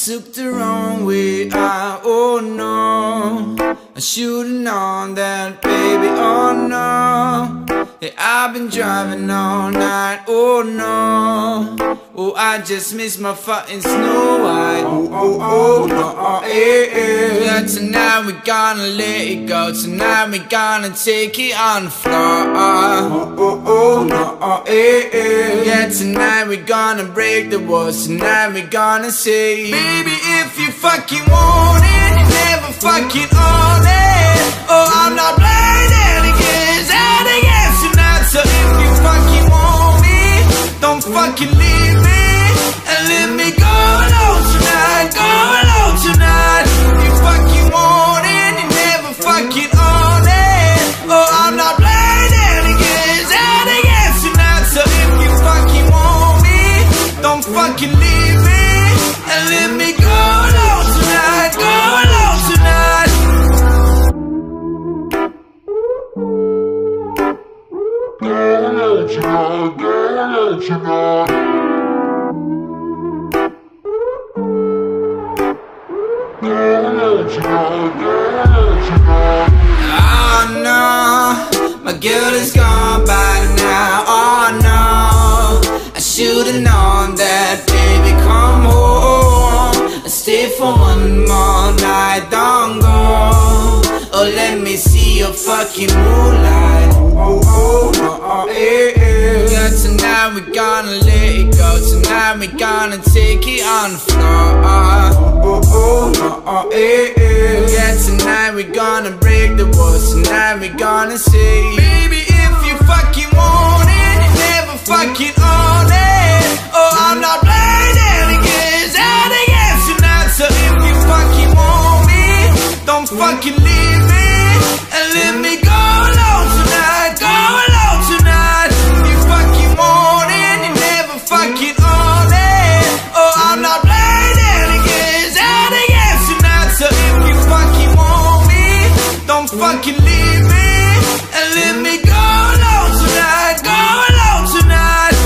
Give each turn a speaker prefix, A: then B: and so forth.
A: took the wrong way out, oh no. I should've known that, baby, oh no. Yeah, I've been driving all night, oh no. Oh, I just missed my fucking Snow White. Oh, no, yeah. Tonight we gonna let it go. Tonight we gonna take it on the floor. No, yeah. Tonight we gonna break the walls. Tonight we gonna say, baby, if you fucking want it, you never fucking own it. Oh, I'm not playing any games tonight. So if you fucking want me, don't fucking leave me and let me go alone tonight. Go alone tonight. If you fucking want it, you never fucking own it. Oh, I'm not playing any games tonight. So if you fucking want me, don't fucking leave me and let me go alone tonight. Go alone tonight. Oh no, my girl is gone by now. Oh no, I should've known that, baby, come home and stay for one more night. Don't go, oh, let me see your fucking moonlight. Yeah, tonight we gonna let it go. Tonight we gonna take it on the floor. Yeah, tonight we gonna break the walls. Tonight we gonna say, baby, if you fucking want it, you never fucking own it. Oh, I'm not playing any games tonight. So if you fucking want me, don't fucking leave me and let me go alone tonight. Go alone tonight. If you fucking want it, you never fucking own it. Oh, I'm not playing any games tonight. So if you fucking want me, don't fucking leave me and let me go alone tonight. Go alone tonight.